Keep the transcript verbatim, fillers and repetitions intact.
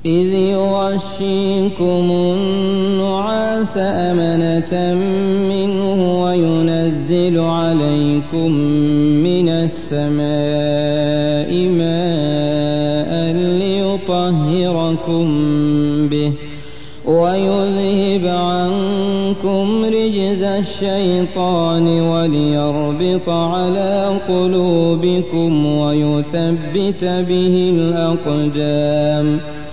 إذ يغشيكم النعاس أمنة منه وينزل عليكم من السماء ماء ليطهركم به ويذهب عنكم رجز الشيطان وليربط على قلوبكم ويثبت به الأقدام